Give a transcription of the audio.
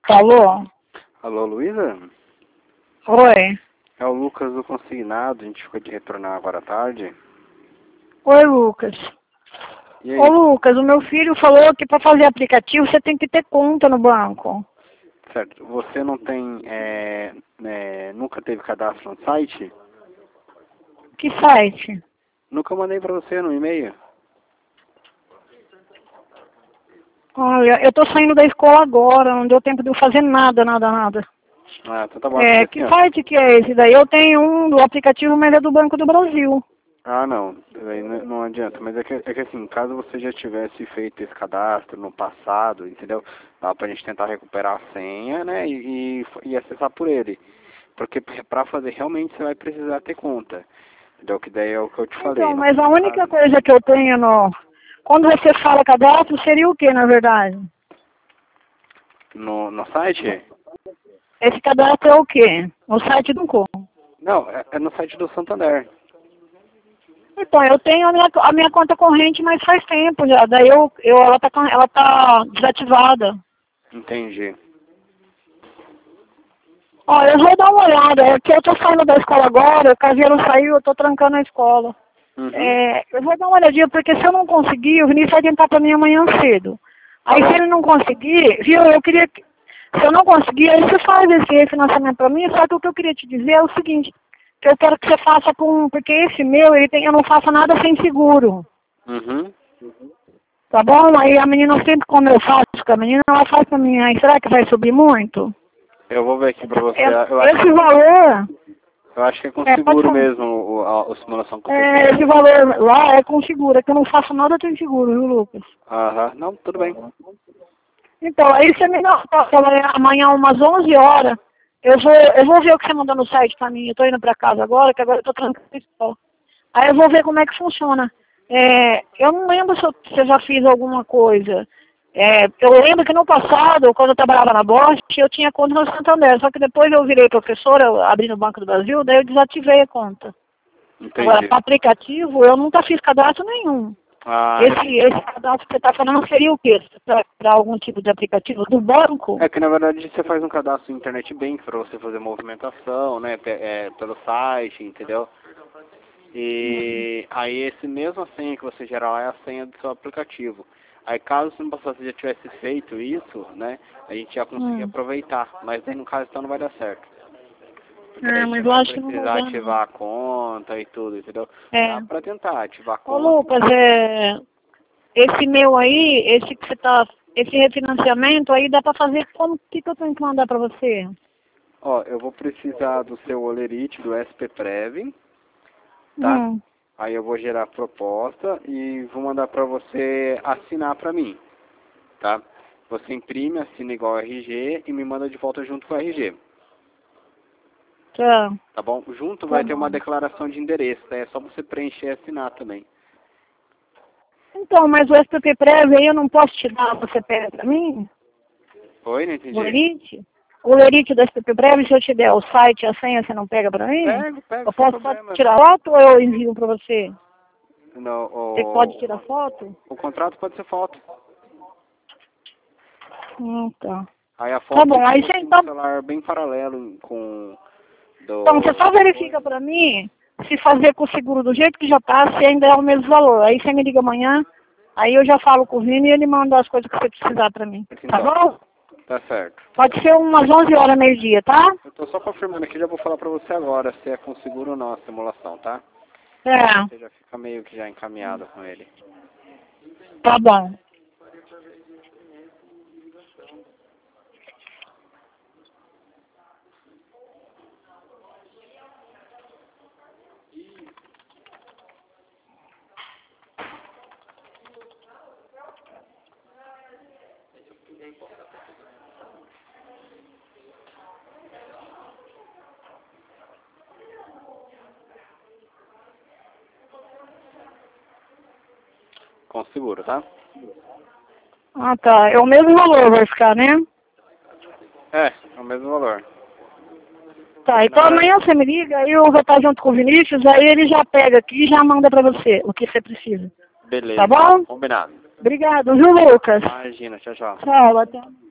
Alô? Alô, Luísa? Oi. É o Lucas do Consignado, a gente ficou de retornar agora à tarde. Oi, Lucas. E aí? Ô, Lucas, o meu filho falou que para fazer aplicativo você tem que ter conta no banco. Certo. Você não tem, nunca teve cadastro no site? Que site? Nunca mandei pra você no e-mail. Olha, eu tô saindo da escola agora, não deu tempo de eu fazer nada. Ah, então tá bom. Porque assim, Que ó. site que é esse daí? Eu tenho um do aplicativo, mas é do Banco do Brasil. Ah, não. Aí não adianta. Mas é que assim, caso você já tivesse feito esse cadastro no passado, entendeu? Dá pra gente tentar recuperar a senha, né? E acessar por ele. Porque pra fazer realmente você vai precisar ter conta. Entendeu? Que daí é o que eu te falei. Então, No mas a única caso, coisa que eu tenho no... Quando você fala cadastro, seria o que, na verdade? no site? Esse cadastro é o quê? No site do banco. Não, é no site do Santander. Então, eu tenho a minha conta corrente, mas faz tempo já. Daí ela tá desativada. Entendi. Ó, eu vou dar uma olhada. É que eu tô saindo da escola agora, o caseiro saiu, eu tô trancando a escola. Uhum. Eu vou dar uma olhadinha, porque se eu não conseguir, o Vinícius vai tentar pra mim amanhã cedo. Tá Aí bom. se ele não conseguir, viu, eu queria que... Se eu não conseguir, aí você faz esse refinanciamento pra mim, só que o que eu queria te dizer é o seguinte, que eu quero que você faça com... Porque esse meu, eu não faço nada sem seguro. Uhum. Tá bom? Aí a menina sempre, quando eu faço com a menina, ela faz pra mim, aí será que vai subir muito? Eu vou ver aqui pra você. Esse valor, Eu acho que é com pode seguro falar. mesmo a simulação que eu tô te Esse dando. valor lá é com seguro, é que eu não faço nada sem seguro, viu, Lucas? Aham. Não, tudo bem. Então, aí você me dá amanhã umas 11 horas. Eu vou ver o que você mandou no site pra mim. Eu tô indo pra casa agora, que agora eu tô trancando a escola. Aí eu vou ver como é que funciona. Eu não lembro se eu já fiz alguma coisa. Eu lembro que no passado, quando eu trabalhava na Bosch, eu tinha conta no Santander. Só que depois eu virei professora, eu abri no Banco do Brasil, daí eu desativei a conta. Agora, Entendi. para aplicativo, eu nunca fiz cadastro nenhum. Ah, Esse cadastro que você está falando seria o quê? Para algum tipo de aplicativo do banco? é que na verdade você faz um cadastro no Internet Bank para você fazer movimentação, né? Pelo site, entendeu? E aí esse mesma senha que você gera lá é a senha do seu aplicativo. Aí caso no passado você já tivesse feito isso, né? A gente já conseguia Hum. aproveitar. Mas aí no caso então não vai dar certo. Porque daí você Mas eu vai acho que não vai precisar dar, não. ativar a conta e tudo, entendeu? É. Dá pra tentar ativar a Ô, conta. Lucas, esse meu aí, esse que você tá, esse refinanciamento aí dá para fazer como, o que eu tenho que mandar para você? Ó, eu vou precisar do seu Olerite, do SPPrev, tá? Hum. Aí eu vou gerar a proposta e vou mandar pra você assinar pra mim, tá? Você imprime, assina igual RG e me manda de volta junto com o RG, Tá, tá bom? Junto tá vai ter uma bom. declaração de endereço, tá? É só você preencher e assinar também. Então, mas o SPP prévio aí eu não posso te dar, você pega para mim? Oi, não O entendi. Lerite? O Lerite do SPP prévio, se eu te der o site e a senha, você não pega para mim? Pego, Eu sem posso só problema. tirar foto ou eu envio para você? Não, Você pode tirar foto? o contrato pode ser foto. Tá. Aí a Tá foto tem bom, que aí ser você assim, um então... celular bem paralelo com Então, você só da verifica coisa. para mim se fazer com o seguro do jeito que já tá, se ainda é o mesmo valor. Aí você me liga amanhã, aí eu já falo com o Vini e ele manda as coisas que você precisar para mim. Tá Então, bom? tá certo. Pode ser umas 11 horas, meio-dia, tá? Eu tô só confirmando aqui, já vou falar pra você agora se é com seguro ou não a simulação, tá? É, Você já fica meio que já encaminhado com ele. tá bom. Com seguro, tá? Ah, tá. É o mesmo valor, vai ficar, né? É o mesmo valor. Tá, Porque na então verdade. amanhã você me liga, aí eu vou estar junto com o Vinícius, aí ele já pega aqui e já manda pra você o que você precisa. Tá Beleza, então. bom? Combinado. Obrigado, viu, Lucas? Imagina, tchau, tchau. Tchau, até.